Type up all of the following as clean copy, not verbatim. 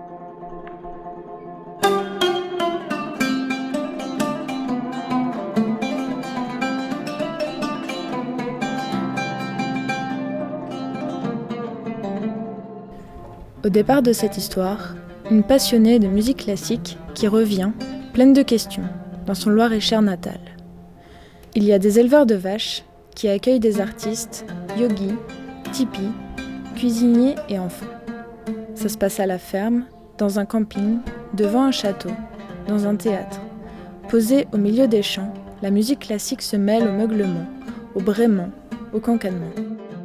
Au départ de cette histoire, une passionnée de musique classique qui revient, pleine de questions, dans son Loir-et-Cher natal. Il y a des éleveurs de vaches qui accueillent des artistes, yogis, tipis, cuisiniers et enfants. Ça se passe à la ferme, dans un camping, devant un château, dans un théâtre. Posée au milieu des champs, la musique classique se mêle au meuglement, au braiement, au cancanement.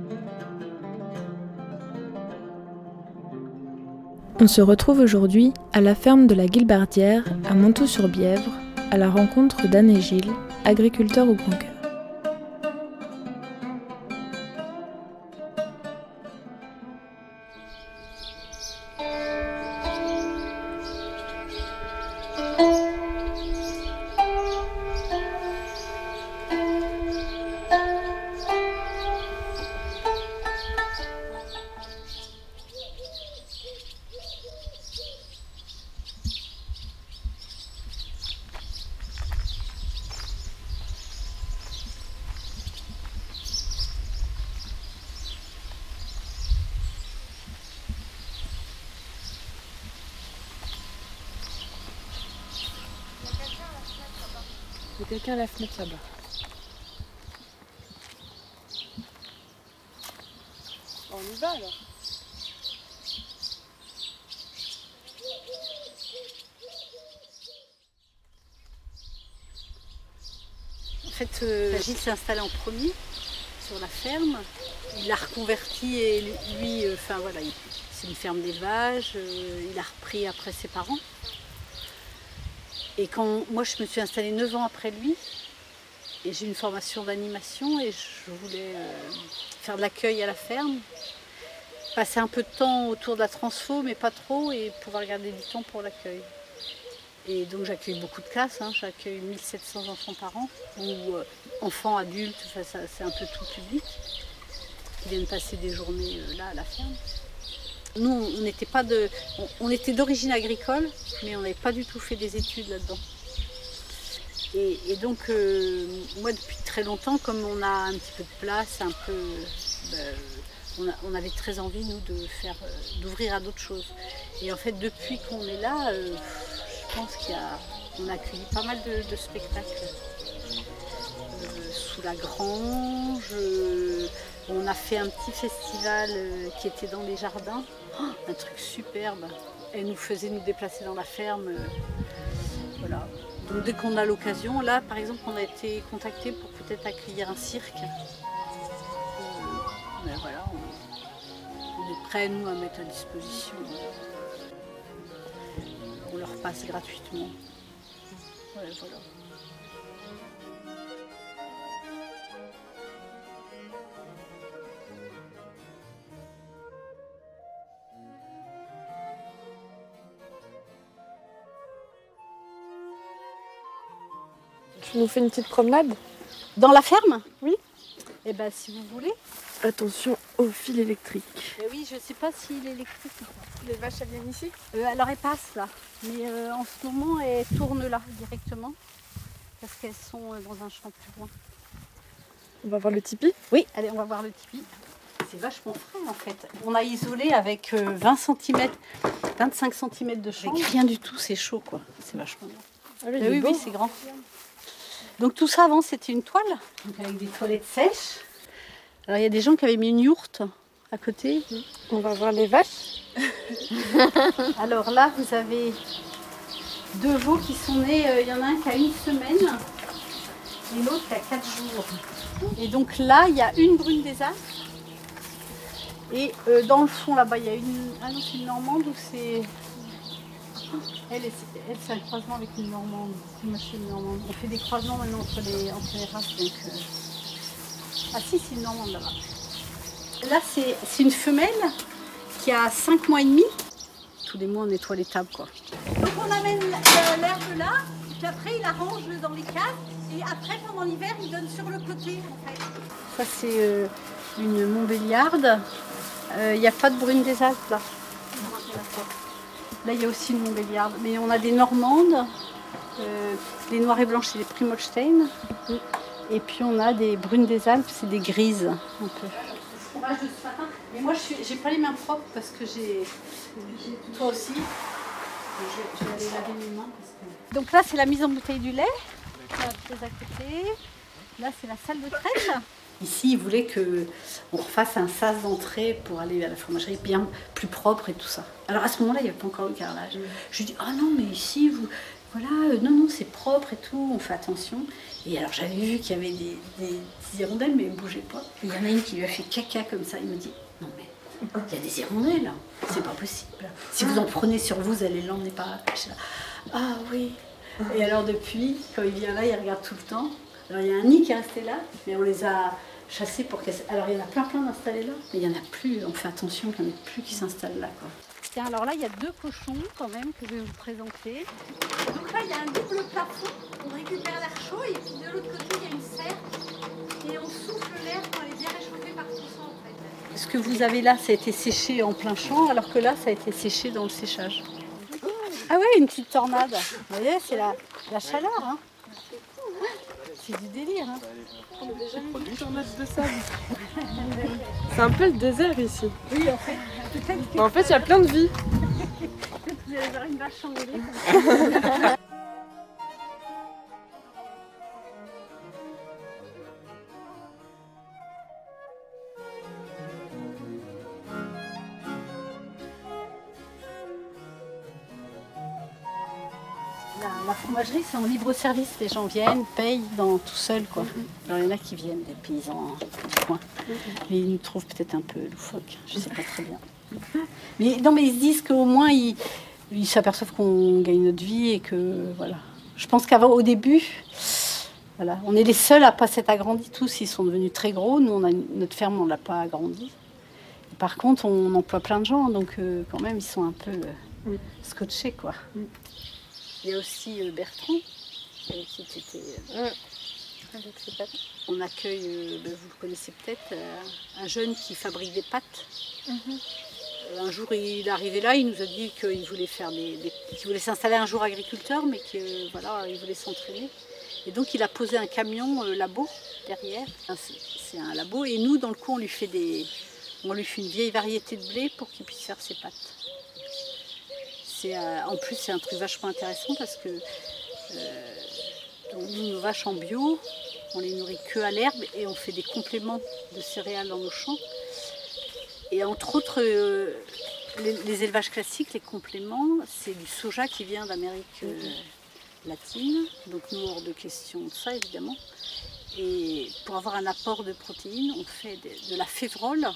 On se retrouve aujourd'hui à la ferme de la Guilbardière, à Montaut-sur-Bièvre, à la rencontre d'Anne et Gilles, agriculteurs au grand cœur. Il y a quelqu'un à la fenêtre là-bas. On y va alors. En fait, Gilles s'est installé en premier sur la ferme. Il l'a reconverti et lui, c'est une ferme d'élevage. Il a repris après ses parents. Et quand moi je me suis installée 9 ans après lui, et j'ai une formation d'animation et je voulais faire de l'accueil à la ferme, passer un peu de temps autour de la transfo, mais pas trop, et pouvoir garder du temps pour l'accueil. Et donc j'accueille beaucoup de classes, j'accueille 1700 enfants par an, ou enfants, adultes, c'est un peu tout public, qui viennent passer des journées là à la ferme. Nous, on était d'origine agricole, mais on n'avait pas du tout fait des études là-dedans. Et donc, moi, depuis très longtemps, comme on a un petit peu de place, on avait très envie, nous, d'ouvrir à d'autres choses. Et en fait, depuis qu'on est là, je pense qu'on a accueilli pas mal de spectacles. Sous la grange, on a fait un petit festival qui était dans les jardins, un truc superbe. Elle nous faisait nous déplacer dans la ferme. Voilà. Donc dès qu'on a l'occasion, là par exemple on a été contactés pour peut-être accueillir un cirque. Voilà, on est prêts nous à mettre à disposition. On leur passe gratuitement. Ouais, voilà. Tu nous fais une petite promenade ? Dans la ferme ? Oui. Eh bien, si vous voulez. Attention au fil électrique. Oui, je ne sais pas s'il est électrique ou pas. Les vaches, elles viennent ici ? Alors, elles passent là. Mais en ce moment, elles tournent là directement. Parce qu'elles sont dans un champ plus loin. On va voir le tipi ? Oui, allez, on va voir le tipi. C'est vachement frais en fait. On a isolé avec 20 cm, 25 cm de champ. Rien du tout, c'est chaud quoi. C'est vachement bien. Ah oui, oui, c'est grand. Donc tout ça avant c'était une toile, donc avec des toilettes sèches. Alors il y a des gens qui avaient mis une yourte à côté. On va voir les vaches. Alors là vous avez 2 veaux qui sont nés, il y en a un qui a 1 semaine et l'autre qui a 4 jours. Et donc là il y a une brune des Alpes. Et dans le fond là-bas il y a une... Ah non c'est une Normande ou c'est... Elle c'est un croisement avec une Normande. C'est moi je suis une Normande. On fait des croisements maintenant entre les races. Donc, Ah si c'est une Normande là-bas. Là c'est une femelle qui a 5 mois et demi. Tous les mois on nettoie les tables quoi. Donc on amène l'herbe là, puis après il arrange dans les cases. Et après pendant l'hiver il donne sur le côté en fait. Ça c'est une Montbéliarde. Il n'y a pas de brune des Alpes là. Là, il y a aussi une Montbéliarde. Mais on a des Normandes. Les noires et blanches, c'est des Primolstein. Et puis on a des brunes des Alpes, c'est des grises un peu. Courage de ce matin. Mais moi, j'ai pas les mains propres parce que j'ai toi aussi. Je vais aller laver mes mains. Donc là, c'est la mise en bouteille du lait. Là, à côté. Là, c'est la salle de traite. Ici, ils voulaient qu'on refasse un sas d'entrée pour aller à la fromagerie bien plus propre et tout ça. Alors à ce moment-là, il n'y avait pas encore le carrelage. Je lui dis, ah non, mais ici, voilà, non, c'est propre et tout, on fait attention. Et alors j'avais vu qu'il y avait des hirondelles, mais elles ne bougeaient pas. Et il y en a une qui lui a fait caca comme ça. Il me dit, non mais, il y a des hirondelles, c'est pas possible. Si vous en prenez sur vous, vous allez l'emmener par là. Ah oui. Et alors depuis, quand il vient là, il regarde tout le temps. Alors il y a un nid qui est resté là, mais on les a chassés pour qu'elles... Alors il y en a plein d'installés là, mais il n'y en a plus, on fait attention qu'il n'y en ait plus qui s'installent là, quoi. Tiens, alors là il y a 2 cochons quand même que je vais vous présenter. Donc là il y a un double plafond, on récupère l'air chaud et puis de l'autre côté il y a une serre et on souffle l'air quand elle est bien réchauffée par tout ça en fait. Ce que vous avez là, ça a été séché en plein champ, alors que là ça a été séché dans le séchage. Ah ouais, une petite tornade, vous voyez, c'est la chaleur, hein. C'est du délire, hein. Une tornade de sable. C'est un peu le désert ici. Oui, en fait, peut-être que... En fait, il y a plein de vie. Peut-être que vous allez avoir une vache envolée. La fromagerie, c'est en libre service. Les gens viennent, payent tout seul, quoi. Alors, il y en a qui viennent, des paysans du coin. Mais ils nous trouvent peut-être un peu loufoques. Je ne sais pas très bien. Mais non, mais ils se disent qu'au moins, ils s'aperçoivent qu'on gagne notre vie et que, voilà. Je pense qu'au début, voilà, on est les seuls à pas s'être agrandis tous. Ils sont devenus très gros. Nous, notre ferme, on ne l'a pas agrandie. Et par contre, on emploie plein de gens. Donc, quand même, ils sont un peu scotchés, quoi. Il y a aussi Bertrand, qui était avec ses pâtes. On accueille, vous le connaissez peut-être, un jeune qui fabrique des pâtes. Un jour, il est arrivé là, il nous a dit qu'il voulait faire qu'il voulait s'installer un jour agriculteur, mais qu'il voulait s'entraîner. Et donc, il a posé un camion labo derrière. C'est un labo, et nous, dans le coup, on lui fait une vieille variété de blé pour qu'il puisse faire ses pâtes. En plus, c'est un truc vachement intéressant parce que nos vaches en bio, on les nourrit que à l'herbe et on fait des compléments de céréales dans nos champs. Et entre autres, les élevages classiques, les compléments, c'est du soja qui vient d'Amérique latine. Donc nous, hors de question de ça, évidemment. Et pour avoir un apport de protéines, on fait de la févrole.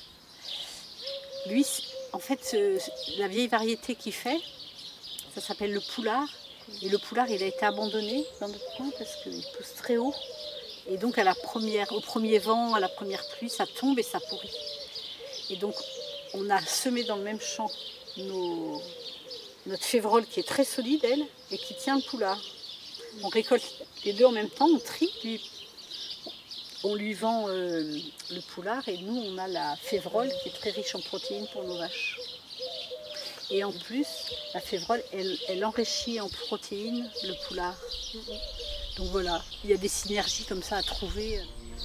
Lui, en fait, la vieille variété qu'il fait, ça s'appelle le poulard. Et le poulard, il a été abandonné dans notre coin parce qu'il pousse très haut. Et donc, au premier vent, à la première pluie, ça tombe et ça pourrit. Et donc, on a semé dans le même champ notre févrole qui est très solide, elle, et qui tient le poulard. On récolte les deux en même temps, on trie, on lui vend le poulard et nous on a la févrole qui est très riche en protéines pour nos vaches. Et en plus, la févrole, elle enrichit en protéines le poulard. Donc voilà, il y a des synergies comme ça à trouver.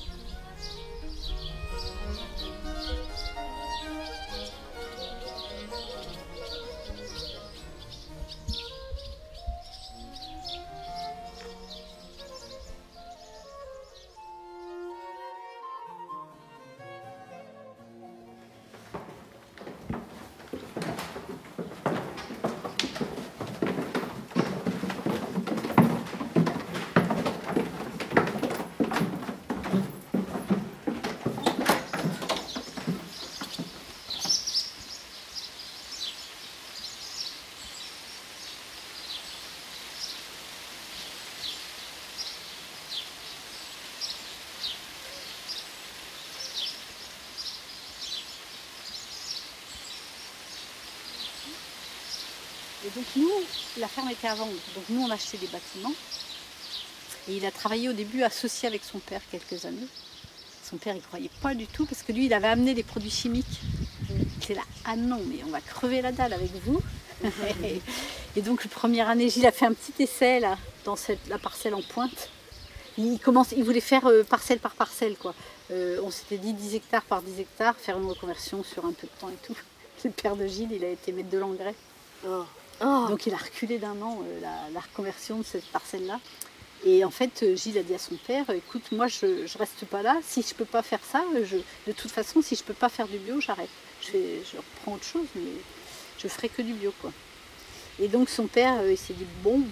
Et donc nous, la ferme était à vendre. Donc nous, on achetait des bâtiments. Et il a travaillé au début associé avec son père quelques années. Son père, il ne croyait pas du tout parce que lui, il avait amené des produits chimiques. Il était là, ah non, mais on va crever la dalle avec vous. Et donc, la première année, Gilles a fait un petit essai là, dans la parcelle en pointe. Il voulait faire parcelle par parcelle, quoi. On s'était dit 10 hectares par 10 hectares, faire une reconversion sur un peu de temps et tout. Le père de Gilles, il a été maître de l'engrais. Donc il a reculé d'un an la reconversion de cette parcelle-là. Et en fait, Gilles a dit à son père, écoute, moi je reste pas là, si je peux pas faire ça, de toute façon, si je peux pas faire du bio, j'arrête. Je reprends autre chose, mais je ferai que du bio, quoi. Et donc son père, il s'est dit, bon.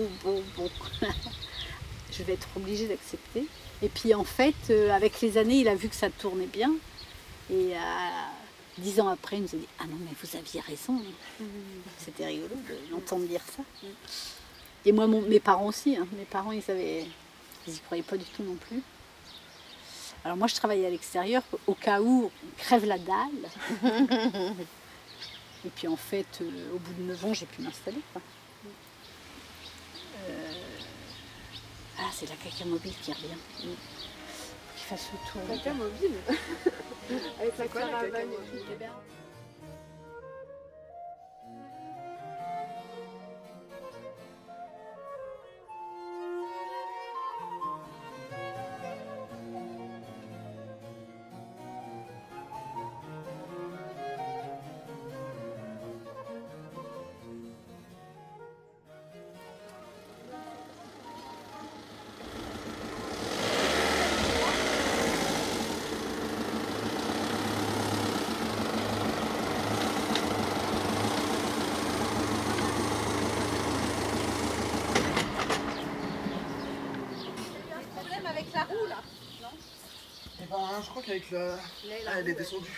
Je vais être obligée d'accepter. Et puis en fait, avec les années, il a vu que ça tournait bien. Et 10 ans après, il nous a dit « Ah non, mais vous aviez raison. » C'était rigolo de l'entendre dire ça. Et moi, mes parents aussi. Hein. Mes parents, ils y croyaient pas du tout non plus. Alors moi, je travaillais à l'extérieur au cas où on crève la dalle. Et puis en fait, au bout de 9 ans, j'ai pu m'installer, quoi. Ah, c'est la caca mobile qui revient. Qu'il fasse le tour. Caca mobile. Avec la caravane. Avec la roue là, non? Eh ben, je crois qu'avec la... Ah, elle est descendue.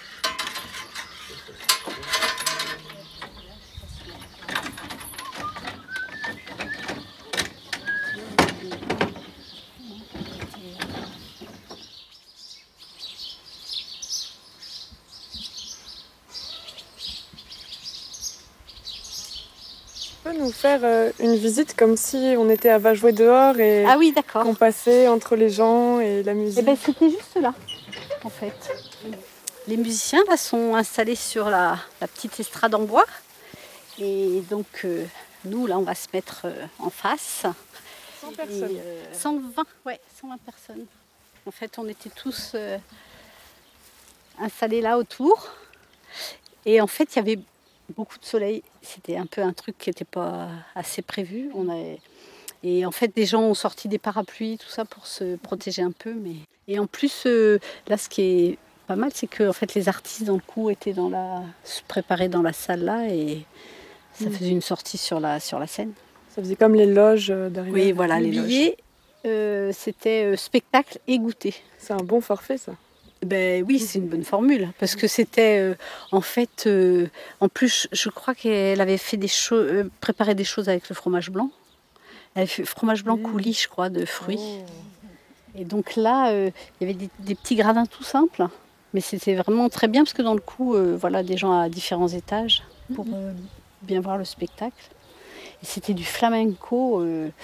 Tu peux nous faire une visite comme si on était à Va jouer dehors et Ah oui, d'accord. qu'on passait entre les gens et la musique? Eh ben, c'était juste là, en fait. Les musiciens là, sont installés sur la petite estrade en bois. Et donc, nous, là, on va se mettre en face. 100 personnes. 120 personnes. En fait, on était tous installés là autour. Et en fait, il y avait beaucoup de soleil. C'était un peu un truc qui n'était pas assez prévu. Et en fait, des gens ont sorti des parapluies, tout ça, pour se protéger un peu. Et en plus, là, ce qui est pas mal, c'est que en fait, les artistes, dans le coup, étaient se préparaient dans la salle là. Et ça faisait une sortie sur la scène. Ça faisait comme les loges derrière. Oui, voilà, les billets. C'était spectacle et goûter. C'est un bon forfait, ça. Ben oui, c'est une bonne formule, parce que c'était en fait, en plus, je crois qu'elle avait fait préparé des choses avec le fromage blanc. Elle avait fait fromage blanc coulis, je crois, de fruits. Oh. Et donc là, il y avait des petits gradins tout simples, mais c'était vraiment très bien, parce que dans le coup, voilà, des gens à différents étages pour bien voir le spectacle. Et c'était du flamenco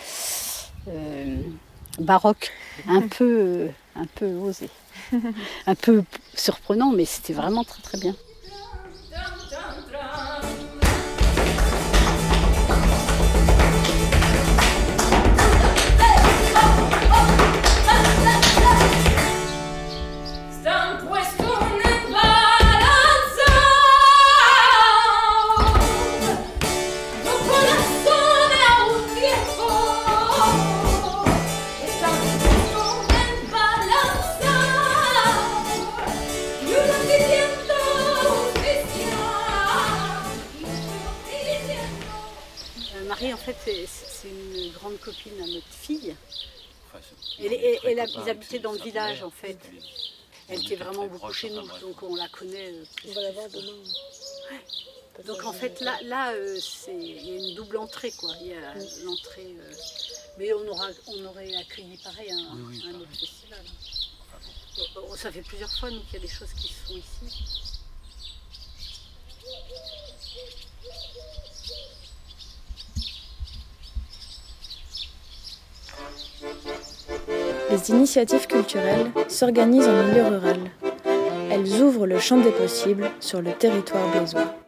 baroque, un peu osé. Un peu surprenant, mais c'était vraiment très très bien. Marie, en fait, c'est une grande copine à notre fille. Ils habitaient dans le village, en fait. Elle était vraiment beaucoup chez nous, donc on la connaît. On va la voir demain. Ouais. Donc en fait, là il y a une double entrée, quoi. Il y a l'entrée... mais on aurait accueilli pareil un autre festival. Ça fait plusieurs fois, nous, qu'il y a des choses qui se font ici. Les initiatives culturelles s'organisent en milieu rural. Elles ouvrent le champ des possibles sur le territoire blésois.